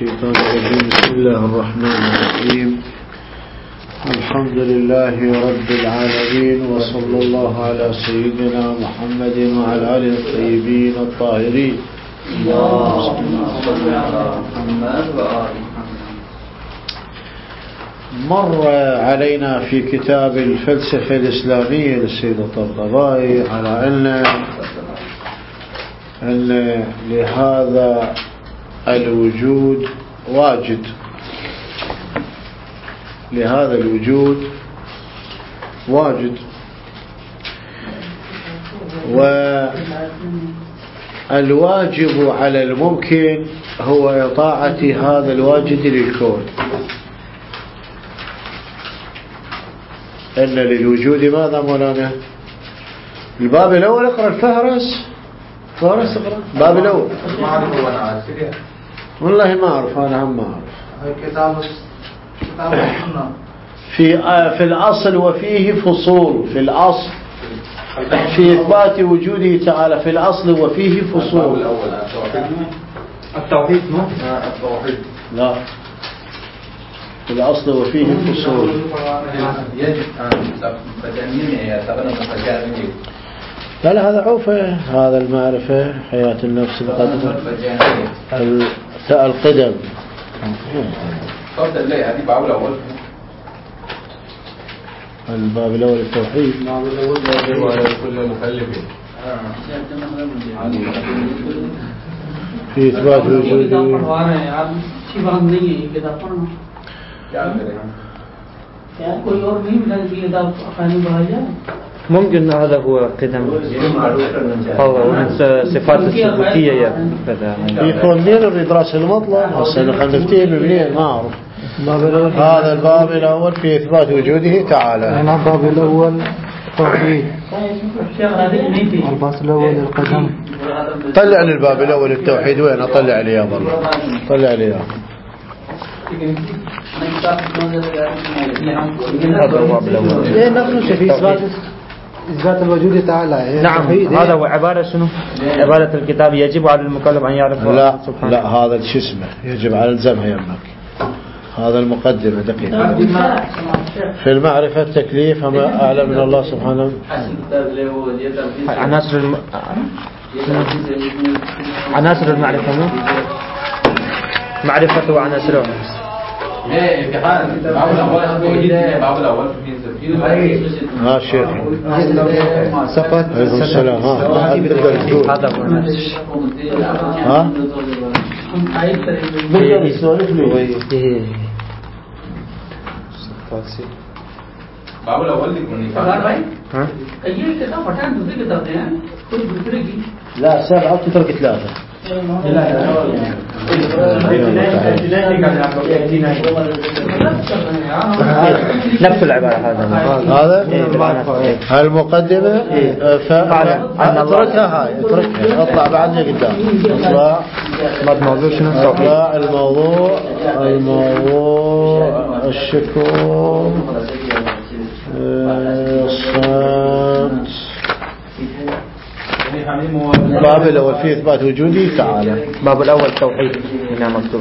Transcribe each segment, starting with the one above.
الشيطان الرجيم. بسم الله الرحمن الرحيم. الحمد لله رب العالمين، وصلى الله على سيدنا محمد وعلى آله الطيبين الطاهرين. اللهم صل على محمد وآل محمد. مر علينا في كتاب الفلسفة الإسلامية للسيد الطبطبائي على أن لهذا الوجود واجد، لهذا الوجود واجد، والواجب على الممكن هو إطاعة هذا الواجد للكون. أن للوجود ماذا مولانا؟ الباب الأول اقرأ الفهرس، فهرس اقرأ الباب الأول. والله ما أعرف، أنا هم ما أعرف. في الأصل وفيه فصول، في الأصل في إثبات وجوده تعالى في الأصل وفيه فصول. التوحيد التوحيد لا، في الأصل وفيه فصول. يجب أن لا لا، هذا عوفة، هذا المعرفة، حياة النفس، القدم، القدم. قبل الله هذه باب الأول. الباب الأول التوحيد. الباب الأول يجب على كل مكلف في إثبات وجوده. ممكن هذا هو قدم أو من صفات الثبوتية يكون منين نريد راس المطلب؟ هسه خلينا نفتيه منين ما أعرف. هذا الباب الأول في إثبات وجوده تعالى. الباب الأول توحيد، الباب الأول القدم. طلع لي الباب الأول التوحيد وين؟ أطلع لي يا والله، طلع لي يا. ايه نفسه في إثبات الوجود تعالى. نعم، هذا هو عبارة شنو؟ عبارة الكتاب يجب على المكلف أن يعرف. لا لا، هذا شو اسمه؟ يجب على الزمها يمك. هذا المقدمة دقيقة. في المعرفة التكليف ما أعلى من الله سبحانه. عناصر المعرفة مو معرفة وعناصرها. ها شيخ صفات السلام. ها تقدر تقول هذا هو نفس. ها بقدر يسولف لي. باب الأول يكون ها ये किताब हटाएं, दूसरी किताब दें, कोई दूसरे की. لا 7 تترك 3. نفس العبارة. هذا المقدمة. اتركها هاي، اتركها، اطلع بعدني قدام. اطلع الموضوع الشكر، الصمت. الباب الأول في إثبات وجوده تعالى. باب الأول توحيد. هنا مكتوب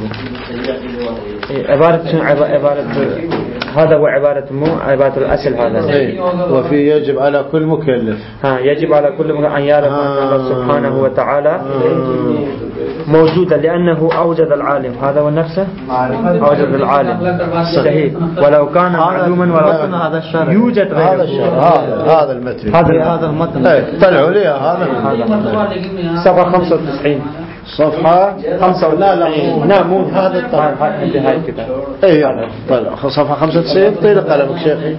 عبارة هذا هو عبارة مو عبارة الأصل هذا. وفي يجب على كل مكلف. يجب على كل مكلف أن يعرف أن الله سبحانه وتعالى موجودا، لأنه أوجد العالم. هذا هو نفسه، أوجد العالم صحيح، ولو كان معلوما ولو هذا الشرع يوجد غيره. هذا المتن، هذا المتن. طلعوا لي هذا صفحة 95. صفحة 95. لا مو هذا الطلع. هاي الكتاب. اي طلع صفحة 95. طيل قلمك شيخي.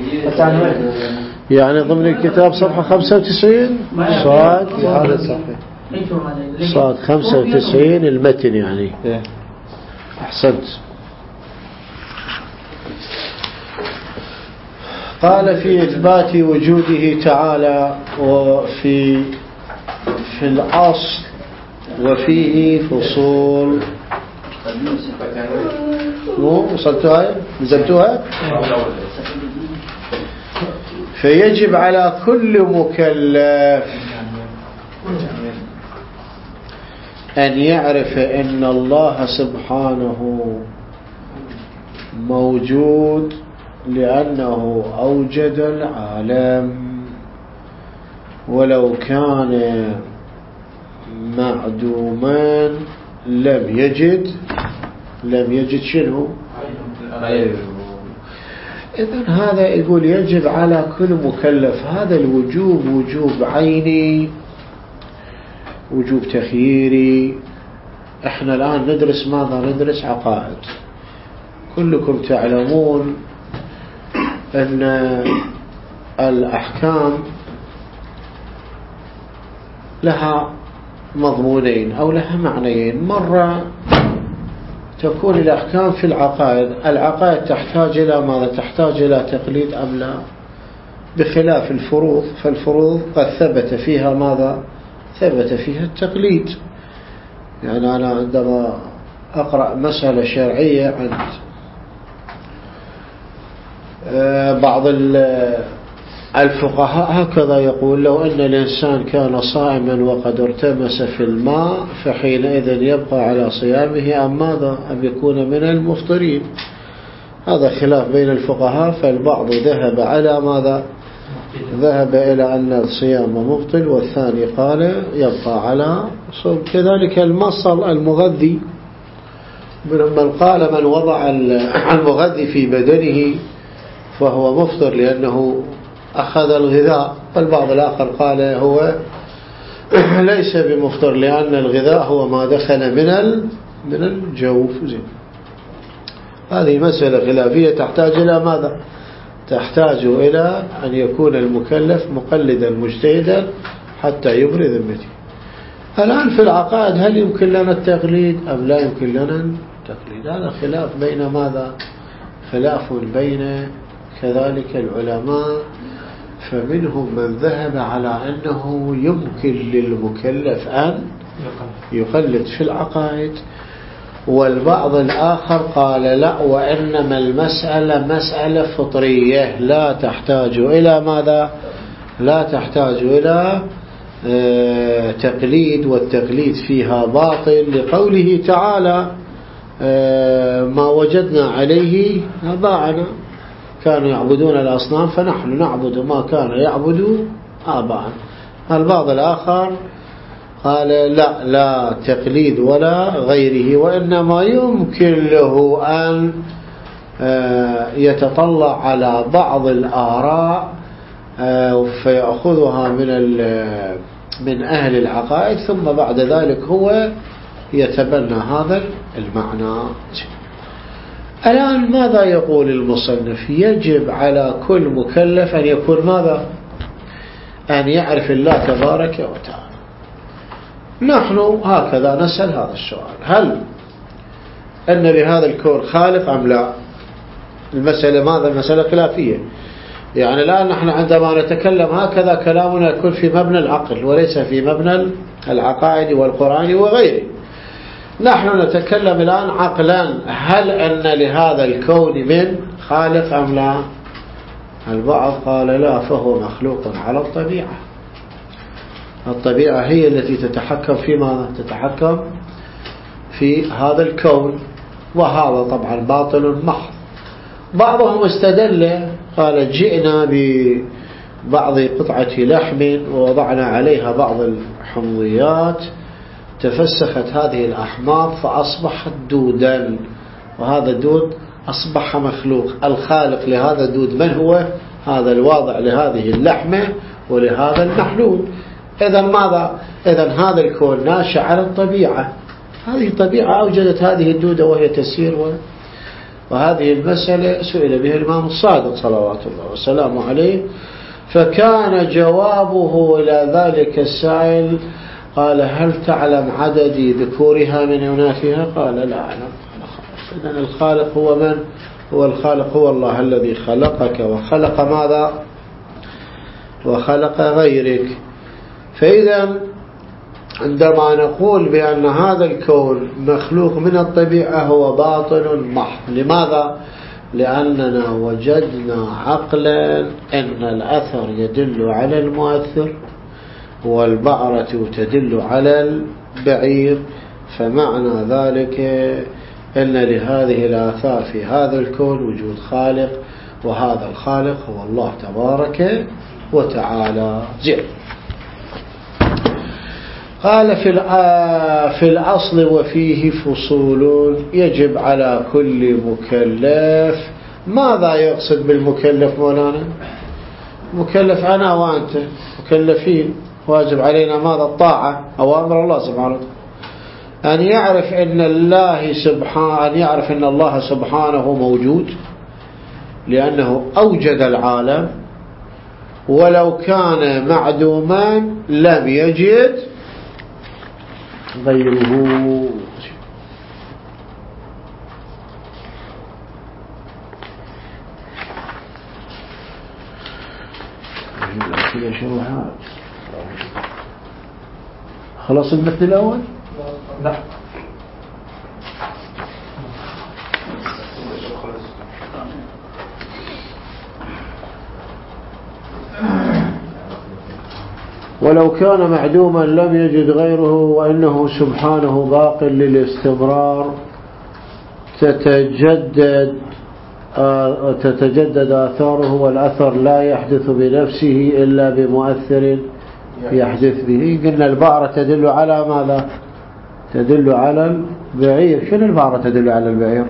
يعني ضمن الكتاب صفحة 95 صاد. هذا الصفحة صاد 95 المتن يعني. أحسنت. قال في إثبات وجوده تعالى وفي الأصل وفيه فصول. وصلتوها؟ نزلتوها؟ فيجب على كل مكلف أن يعرف أن الله سبحانه موجود لأنه أوجد العالم، ولو كان معدوما لم يجد شنو؟ إذن هذا يقول يجب على كل مكلف. هذا الوجوب وجوب عيني، وجوب تخييري. احنا الآن ندرس ماذا؟ ندرس عقائد. كلكم تعلمون أن الأحكام لها مضمونين أو لها معنيين. مرة تكون الأحكام في العقائد. العقائد تحتاج إلى ماذا؟ تحتاج إلى تقليد أم لا؟ بخلاف الفروض، فالفروض قد ثبت فيها ماذا؟ ثبت فيها التقليد. يعني أنا عندما أقرأ مسألة شرعية عند بعض الفقهاء هكذا يقول: لو أن الإنسان كان صائما وقد ارتمس في الماء فحينئذ يبقى على صيامه أم ماذا؟ أم يكون من المفطرين. هذا خلاف بين الفقهاء، فالبعض ذهب على ماذا؟ ذهب إلى أن الصيام مبطل، والثاني قال يبقى على صوم. كذلك المصل المغذي، من قال من وضع المغذي في بدنه فهو مفطر لأنه أخذ الغذاء، والبعض الآخر قال هو ليس بمفطر لأن الغذاء هو ما دخل من الجوف. هذه مسألة خلافية تحتاج إلى ماذا؟ تحتاج إلى أن يكون المكلف مقلدا مجتهدا حتى يبرئ ذمته. الآن في العقائد هل يمكن لنا التقليد أم لا يمكن لنا التقليد؟ هذا خلاف بين ماذا؟ خلاف بين كذلك العلماء. فمنهم من ذهب على أنه يمكن للمكلف أن يقلد في العقائد، والبعض الآخر قال لا، وإنما المسألة مسألة فطرية لا تحتاج إلى ماذا؟ لا تحتاج إلى تقليد، والتقليد فيها باطل لقوله تعالى: ما وجدنا عليه آباءنا، كانوا يعبدون الأصنام فنحن نعبد ما كان يعبد آباءنا. البعض الآخر قال لا تقليد ولا غيره، وإنما يمكن له أن يتطلع على بعض الآراء فيأخذها من أهل العقائد، ثم بعد ذلك هو يتبنى هذا المعنى. الآن ماذا يقول المصنف؟ يجب على كل مكلف أن يكون ماذا؟ أن يعرف الله تبارك وتعالى. نحن هكذا نسأل هذا السؤال: هل أن لهذا الكون خالق أم لا؟ المسألة ماذا؟ المسألة خلافية. يعني الآن نحن عندما نتكلم هكذا كلامنا يكون في مبنى العقل وليس في مبنى العقائد والقرآن وغيره. نحن نتكلم الآن عقلا: هل أن لهذا الكون من خالق أم لا؟ البعض قال لا، فهو مخلوق على الطبيعة. الطبيعة هي التي تتحكم في ماذا؟ تتحكم في هذا الكون، وهذا طبعا باطل محض. بعضهم استدل قال: جئنا ببعض قطعة لحم ووضعنا عليها بعض الحمضيات، تفسخت هذه الأحماض فأصبحت دودا، وهذا الدود أصبح مخلوق. الخالق لهذا الدود من هو؟ هذا الواضع لهذه اللحمة ولهذا المحلول. إذن ماذا؟ إذن هذا الكون ناشئ على الطبيعة. هذه الطبيعة أوجدت هذه الدودة وهي تسير، وهذه المسألة سئل بها الإمام الصادق صلوات الله وسلامه عليه، فكان جوابه إلى ذلك السائل قال: هل تعلم عدد ذكورها من إناثها؟ قال: لا أعلم. إذن الخالق هو من؟ هو الخالق هو الله الذي خلقك وخلق ماذا؟ وخلق غيرك. فإذا عندما نقول بأن هذا الكون مخلوق من الطبيعة هو باطل محض. لماذا؟ لأننا وجدنا عقلا أن الأثر يدل على المؤثر، والبعرة تدل على البعير، فمعنى ذلك أن لهذه الآثار في هذا الكون وجود خالق، وهذا الخالق هو الله تبارك وتعالى. زين. قال في الأصل وفيه فصول يجب على كل مكلف. ماذا يقصد بالمكلف مولانا؟ مكلف أنا وأنت مكلفين، واجب علينا ماذا؟ الطاعة، أوامر الله سبحانه وتعالى. أن يعرف أن الله سبحانه موجود لأنه أوجد العالم، ولو كان معدوما لم يجد غيره. خلاص المثل الأول؟ لا. ولو كان معدوما لم يجد غيره، وإنه سبحانه باق للاستمرار، تتجدد آثاره، والأثر لا يحدث بنفسه إلا بمؤثر يحدث به. قلنا البعرة تدل على ماذا؟ تدل على البعير. شنو البعرة تدل على البعير؟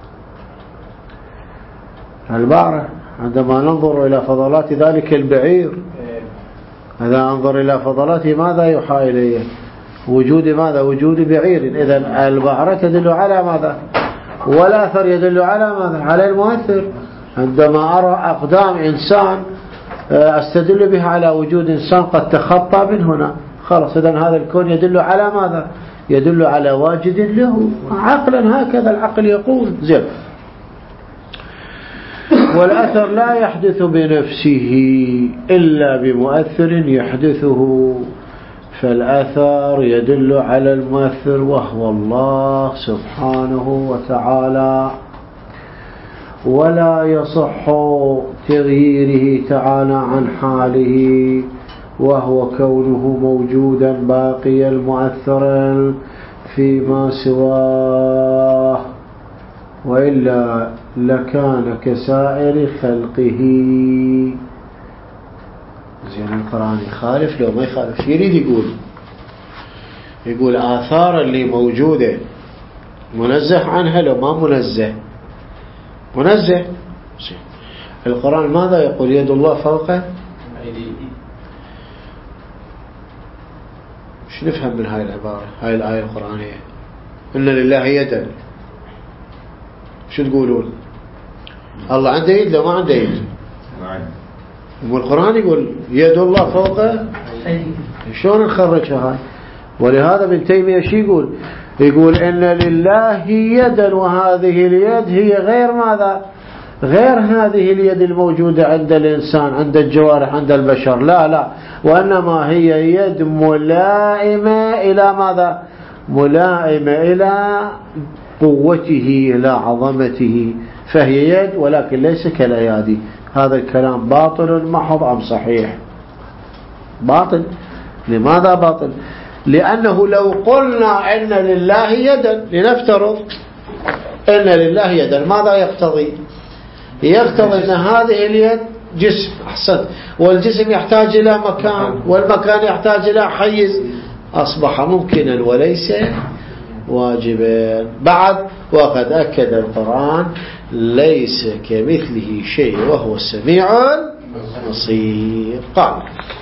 البعرة عندما ننظر إلى فضلات ذلك البعير، هذا أنظر إلى فضلاته ماذا يوحى إليه؟ وجود ماذا؟ وجود بعير. إذن البعرة تدل على ماذا؟ والأثر يدل على ماذا؟ على المؤثر. عندما أرى أقدام إنسان أستدل بها على وجود إنسان قد تخطى من هنا، خلاص. إذن هذا الكون يدل على ماذا؟ يدل على واجد له عقلا، هكذا العقل يقول. زين. والأثر لا يحدث بنفسه إلا بمؤثر يحدثه، فالأثر يدل على المؤثر وهو الله سبحانه وتعالى، ولا يصح تغييره تعالى عن حاله، وهو كونه موجودا باقيا مؤثرا فيما سواه، وإلا لكان كسائر خلقه. زين. القرآن يخالف لو ما يخالف؟ يريد يقول آثار اللي موجودة منزه عنها لو ما منزه؟ منزه. القرآن ماذا يقول؟ يد الله فوق أيديه. مش نفهم من هاي العبارة، هاي الآية القرآنية إن لله يدا. شو تقولون؟ الله عنده يد لو ما عنده يد؟ والقرآن يقول يد الله فوق. شلون نخرجها هاي؟ ولهذا ابن تيمية شو يقول إن لله يدا، وهذه اليد هي غير ماذا؟ غير هذه اليد الموجودة عند الإنسان، عند الجوارح، عند البشر. لا، وإنما هي يد ملائمة إلى ماذا؟ ملائمة إلى قوته، إلى عظمته، فهي يد ولكن ليس كالأيادي. هذا الكلام باطل محض أم صحيح؟ باطل. لماذا باطل؟ لأنه لو قلنا إن لله يدا، لنفترض إن لله يدا، ماذا يقتضي؟ يقتضي أن هذه اليد جسم. أحسن. والجسم يحتاج إلى مكان، والمكان يحتاج إلى حيز، أصبح ممكنا وليس واجبا. بعد وقد أكد القرآن ليس كمثله شيء وهو السميع البصير. قال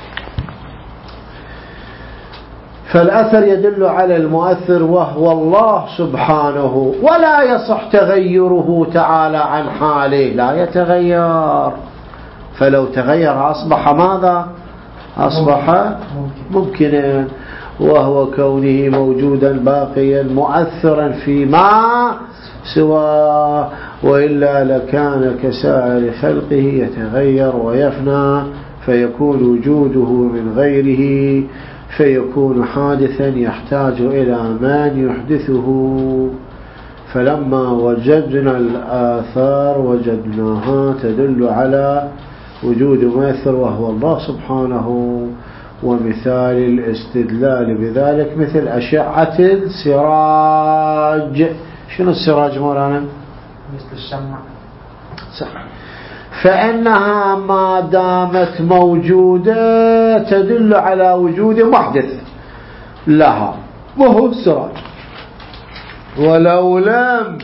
فالأثر يدل على المؤثر وهو الله سبحانه، ولا يصح تغيره تعالى عن حاله، لا يتغير. فلو تغير أصبح ماذا؟ أصبح ممكنا، وهو كونه موجودا باقيا مؤثرا فيما سواه، وإلا لكان كسائر خلقه يتغير ويفنى، فيكون وجوده من غيره، فيكون حادثا يحتاج إلى من يحدثه. فلما وجدنا الآثار وجدناها تدل على وجود مؤثر وهو الله سبحانه، ومثال الاستدلال بذلك مثل أشعة السراج. شنو السراج مولانا؟ مثل الشمع. صح. فإنها ما دامت موجودة تدل على وجود محدث لها وهو السراج، ولو لم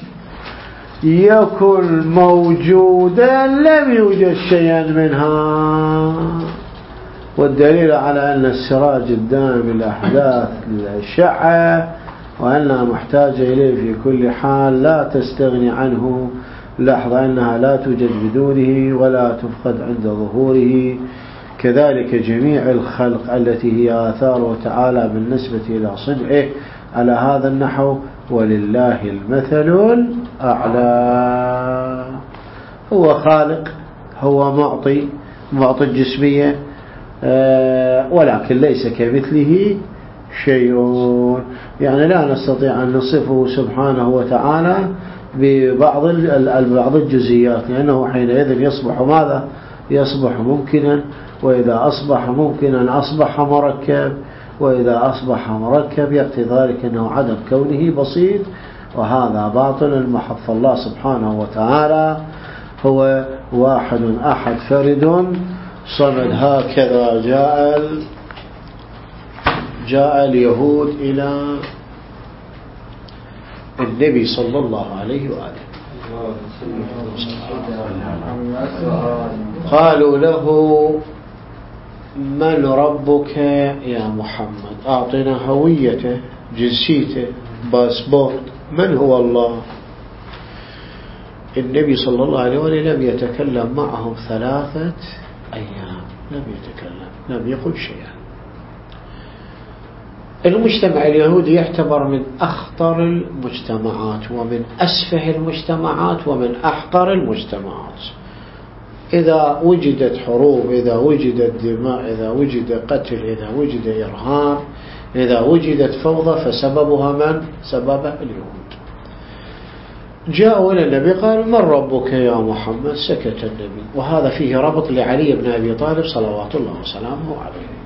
يكن موجودا لم يوجد شيئا منها. والدليل على أن السراج الدائم الأحداث للأشعة وأنها محتاجة إليه في كل حال لا تستغني عنه لحظة، أنها لا توجد بدونه ولا تفقد عند ظهوره. كذلك جميع الخلق التي هي آثاره تعالى بالنسبة إلى صنعه على هذا النحو. ولله المثل الأعلى. هو خالق، هو معطي الجسمية، ولكن ليس كمثله شيء. يعني لا نستطيع أن نصفه سبحانه وتعالى ببعض الجزئيات، لأنه حينئذ يصبح ماذا؟ يصبح ممكنا، وإذا أصبح ممكنا أصبح مركب، وإذا أصبح مركب يقتضي ذلك أنه عدم كونه بسيط، وهذا باطل محض. الله سبحانه وتعالى هو واحد أحد فرد صمد. هكذا جاء اليهود إلى النبي صلى الله عليه وآله، قالوا له من ربك يا محمد؟ أعطنا هويته، جنسيته، باسبورت، من هو الله؟ النبي صلى الله عليه وآله لم يتكلم معهم 3 أيام، لم يتكلم، لم يقل شيئا. المجتمع اليهودي يعتبر من أخطر المجتمعات ومن أسفه المجتمعات ومن أحقر المجتمعات. إذا وجدت حروب، إذا وجدت دماء، إذا وجد قتل، إذا وجد إرهاب، إذا وجدت فوضى، فسببها من؟ سببها اليهود. جاءوا إلى النبي قالوا من ربك يا محمد؟ سكت النبي، وهذا فيه ربط لعلي بن أبي طالب صلوات الله وسلامه عليه.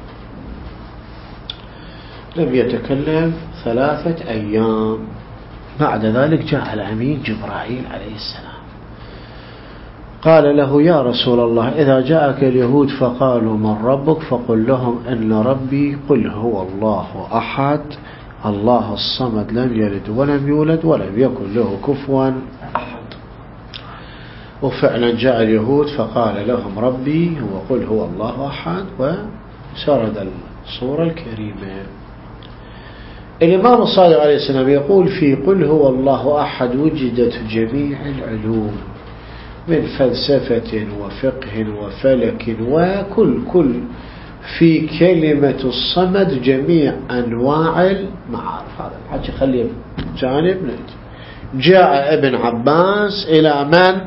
لم يتكلم 3 أيام. بعد ذلك جاء الأمين جبرائيل عليه السلام قال له يا رسول الله إذا جاءك اليهود فقالوا من ربك فقل لهم إن ربي قل هو الله أحد الله الصمد لم يلد ولم يولد ولم يكن له كفوا أحد. وفعلا جاء اليهود فقال لهم ربي هو قل هو الله أحد، وسرد الصورة الكريمة. الإمام الصادق عليه السلام يقول في قل هو الله أحد وجدت جميع العلوم من فلسفة وفقه وفلك وكل في كلمة الصمد جميع أنواع المعارف. هذا الحكي خليه جانب. جاء ابن عباس إلى من؟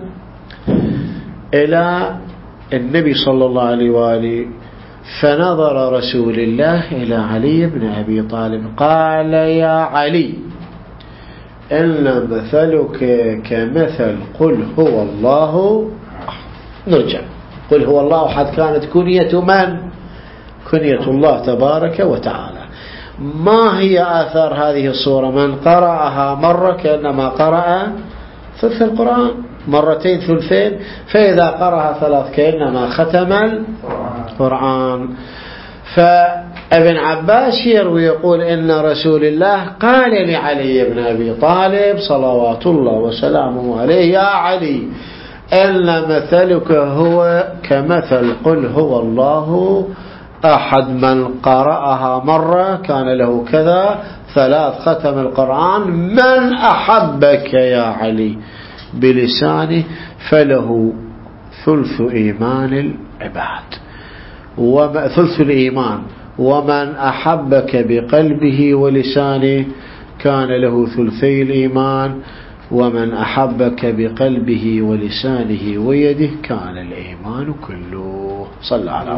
إلى النبي صلى الله عليه وآله، فنظر رسول الله إلى علي بن أبي طالب قال يا علي إن مثلك كمثل قل هو الله. نرجع. قل هو الله أحد كانت كنية من؟ كنية الله تبارك وتعالى. ما هي آثار هذه الصورة؟ من قرأها مرة كأنما قرأ ثلث القرآن، مرتين ثلثين، فإذا قرأها 3 كأنما ختم القرآن. فابن عباس يروي يقول إن رسول الله قال لعلي بن أبي طالب صلوات الله وسلامه عليه يا علي إن مثلك هو كمثل قل هو الله أحد من قرأها مرة كان له كذا 3 ختم القرآن. من أحبك يا علي بلسانه فله ثلث إيمان العباد ثلث الإيمان، ومن أحبك بقلبه ولسانه كان له ثلثي الإيمان، ومن أحبك بقلبه ولسانه ويده كان الإيمان كله. صلى على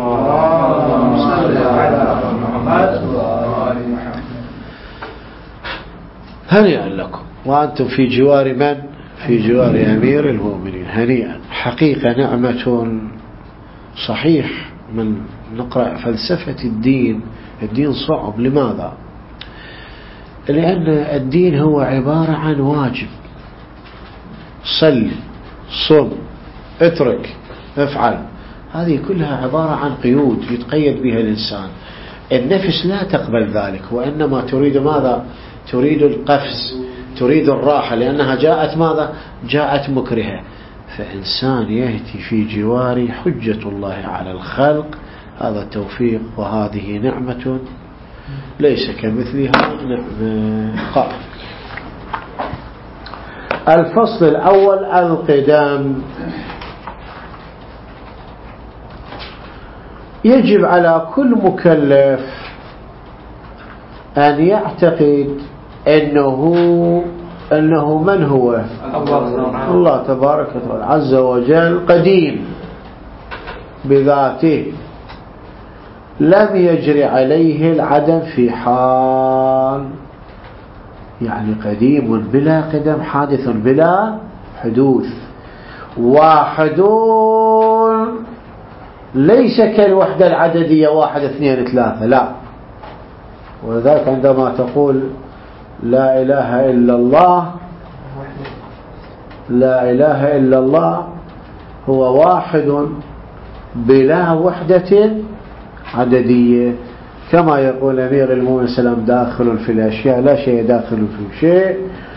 محمد. هنيئا لكم وأنتم في جوار من؟ في جوار أمير المؤمنين. هنيئا. حقيقة نعمة صحيح من نقرأ فلسفة الدين صعب. لماذا؟ لأن الدين هو عبارة عن واجب، صل، صم، اترك، افعل، هذه كلها عبارة عن قيود يتقيد بها الإنسان. النفس لا تقبل ذلك، وإنما تريد ماذا؟ تريد القفز، تريد الراحة، لأنها جاءت ماذا؟ جاءت مكرهة. فإنسان يأتي في جوار حجة الله على الخلق، هذا توفيق، وهذه نعمة ليس كمثلها نعمة. الفصل الأول القدم. يجب على كل مكلف أن يعتقد أنه من هو؟ الله تبارك وتعالى عز وجل قديم بذاته، لم يجري عليه العدم في حال، يعني قديم بلا قدم، حادث بلا حدوث، واحد ليس كالوحدة العددية 1 2 3، لا. ولذلك عندما تقول لا إله إلا الله، لا إله إلا الله هو واحد بلا وحدة عددية، كما يقول أمير المؤمنين سلام داخل في الأشياء لا شيء داخل في شيء،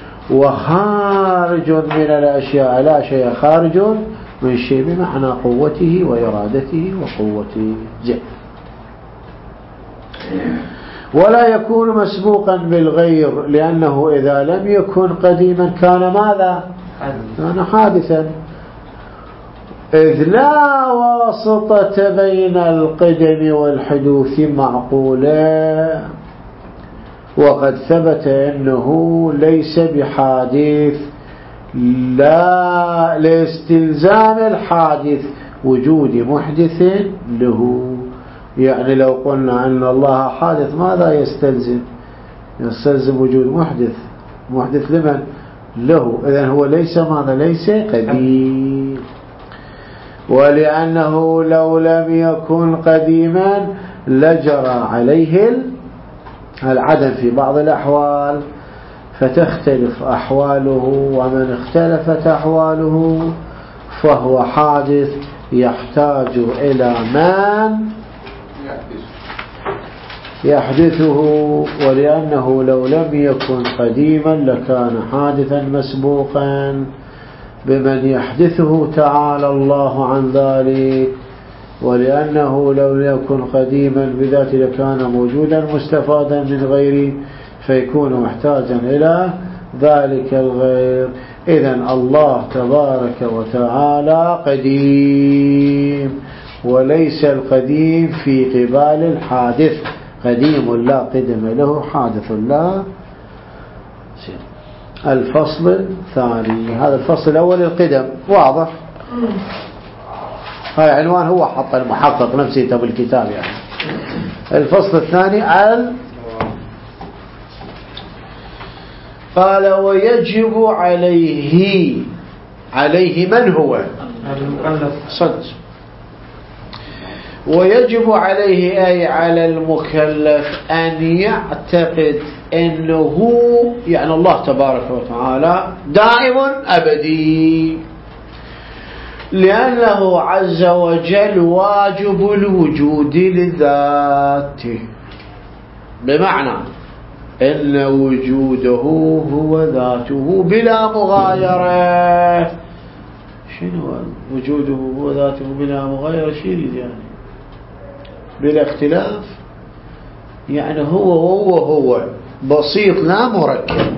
وخارج من الأشياء لا شيء خارج من شيء، بمعنى قوته وإرادته وقوته جل. ولا يكون مسبوقا بالغير، لأنه إذا لم يكن قديما كان ماذا؟ كان حادثا، إذ لا واسطة بين القدم والحدوث معقولة، وقد ثبت أنه ليس بحادث، لا لاستلزام الحادث وجود محدث له. يعني لو قلنا أن الله حادث ماذا يستلزم؟ يستلزم وجود محدث لمن؟ له. إذن هو ليس ماذا؟ ليس قديم. ولأنه لو لم يكن قديما لجرى عليه العدم في بعض الأحوال، فتختلف أحواله، ومن اختلفت أحواله فهو حادث يحتاج إلى من يحدثه. ولأنه لو لم يكن قديما لكان حادثا مسبوقا بمن يحدثه تعالى الله عن ذلك. ولأنه لو يكن قديما بذاته لكان موجودا مستفادا من غيره، فيكون محتاجا إلى ذلك الغير. إذن الله تبارك وتعالى قديم، وليس القديم في قبال الحادث، قديم لا قدم له، حادث لا. الفصل الثاني، هذا الفصل الأول القدم واضح، هاي عنوان هو حط المحقق نفسه بالكتاب يعني. الفصل الثاني قال ويجب عليه من هو؟ صدق. ويجب عليه أي على المكلف أن يعتقد أنه يعني الله تبارك وتعالى دائم أبدي، لأنه عز وجل واجب الوجود لذاته، بمعنى أن وجوده هو ذاته بلا مغايرة. شنو وجوده هو ذاته بلا مغايرة؟ شيء يعني بلا اختلاف، يعني هو بسيط لا مركب،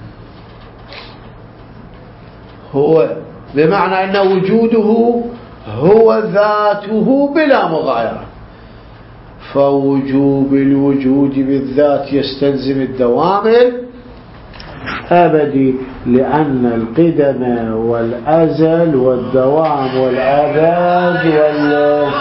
هو بمعنى أن وجوده هو ذاته بلا مغايرة. فوجوب الوجود بالذات يستلزم الدوام الأبدي، لأن القدم والأزل والدوام والأبد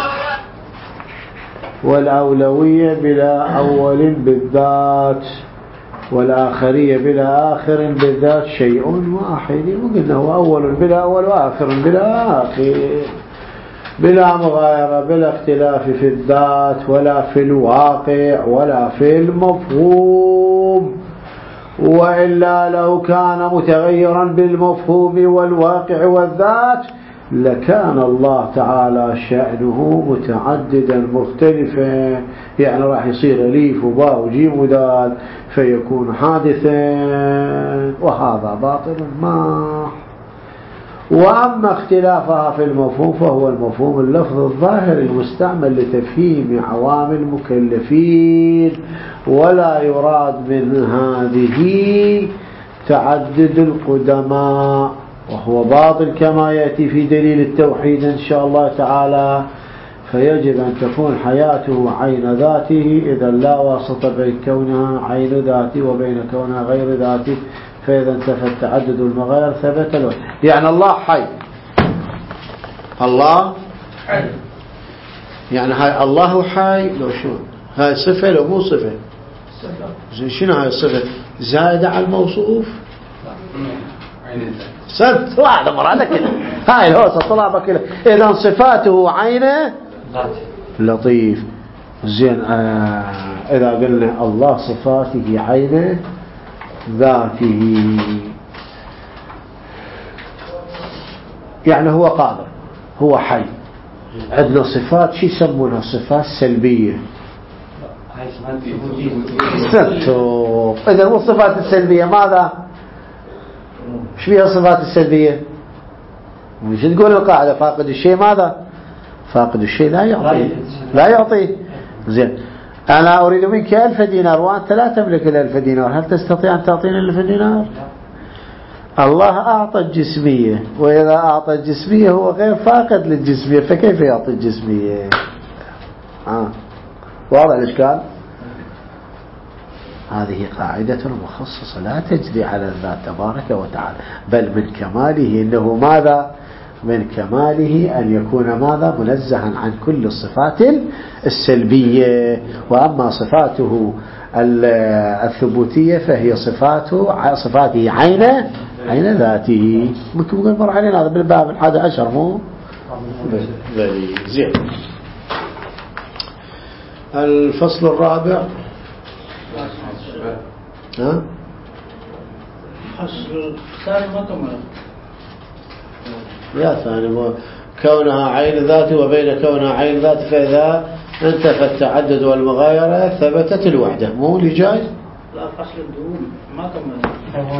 والأولوية بلا أول بالذات، والآخرية بلا آخر بالذات شيء واحد. وقلنا هو أول بلا أول وآخر بلا آخر. بلا مغايرة، بلا اختلاف في الذات ولا في الواقع ولا في المفهوم. وإلا لو كان متغيرا بالمفهوم والواقع والذات لكان الله تعالى شأنه متعددا مختلفا، يعني راح يصير أليف وباء وجيم ودال فيكون حادثا، وهذا باطل ما. وأما اختلافها في المفهوم فهو المفهوم اللفظ الظاهر المستعمل لتفهيم عوام المكلفين، ولا يراد من هذه تعدد القدماء، وهو باطل كما يأتي في دليل التوحيد إن شاء الله تعالى. فيجب أن تكون حياته عين ذاته، إذا لا واسطة بين كونها عين ذاته وبين كونها غير ذاته، فإذا انتفى التعدد والمغاير ثبت الوحي. يعني الله حي، الله حي، يعني هاي الله حي لو شو هاي صفة لو مو صفة، شنو هاي الصفة؟ زائدة على الموصوف، صفت واحدة مرادة كده، هاي الهوسة طلابة كده. إذا صفاته عينه لطيف زين. إذا قلنا الله صفاته عينه ذاته، يعني هو قادر، هو حي. عندنا صفات شو يسمونها؟ صفات سلبية، ستو. إذا والصفات السلبية ماذا؟ ايش فيها الصفات السلبية؟ وش تقول القاعدة؟ فاقد الشيء ماذا؟ فاقد الشيء لا يعطيه، لا يعطيه. زين، أنا أريد منك 1000 دينار وأنت لا تملك 1000 دينار، هل تستطيع أن تعطيني 1000 دينار؟ الله أعطى الجسمية، وإذا أعطى الجسمية هو غير فاقد للجسمية، فكيف يعطي الجسمية؟ واضح الإشكال؟ هذه قاعدة مخصصة لا تجري على الذات تبارك وتعالى، بل من كماله إنه ماذا؟ من كماله أن يكون ماذا؟ منزها عن كل الصفات السلبية. وأما صفاته الثبوتية فهي صفاته عين ذاته. ممكن نقول مر علينا هذا بالباب 11 مو زين. الفصل الرابع حصل ثاني ما كمل يا ثاني كونها عين ذاته وبين كونها عين ذاته، فإذا انتفى التعدد والمغايرة ثبتت الوحدة. مو اللي جاي؟ لا، فصل الدوم ما كمل.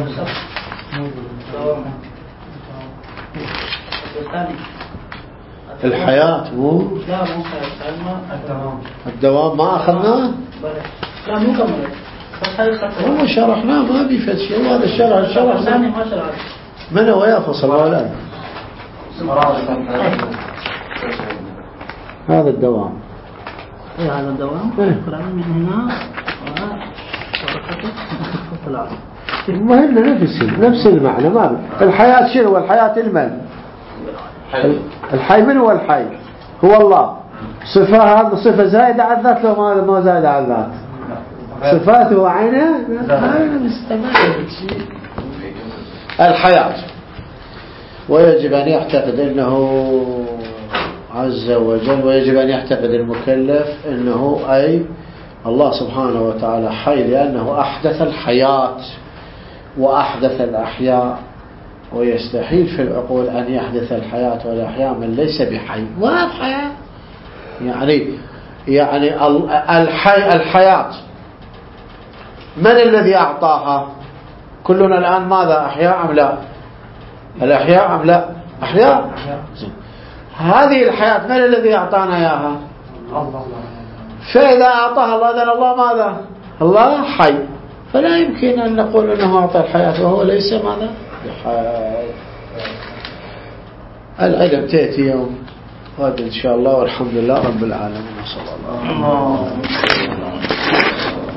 الحياة مو؟ لا مو حياة، الدوام ما أخذناه؟ لا مو كمل. هو شرحناه ما بيفت شيء، وهذا الشرح ثاني ما شرحت. من هو يفصل ولا هذا الدوام؟ هذا الدوام من هنا المهم نفس المعنى. ما الحياة شنو؟ الحياة المن الحي. من هو الحي؟ هو الله. صفة، هذا صفة زائدة على الذات لو ما زائدة على الذات؟ صفاته عينه الحياة. ويجب أن يعتقد أنه عز وجل، ويجب أن يعتقد المكلف أنه أي الله سبحانه وتعالى حي، لأنه أحدث الحياة وأحدث الأحياء، ويستحيل في العقول أن يحدث الحياة والأحياء من ليس بحي. ما الحياة يعني الحياة من الذي أعطاها؟ كلنا الآن ماذا؟ أحياء أم لا؟ الأحياء أم لا؟ أحياء. هذه الحياة من الذي أعطانا إياها؟ فإذا أعطاها الله إذن الله ماذا؟ الله حي، فلا يمكن أن نقول أنه أعطى الحياة وهو ليس ماذا؟ بحي. العلم تأتي يوم غد إن شاء الله، والحمد لله رب العالمين، صلى الله عليه وسلم.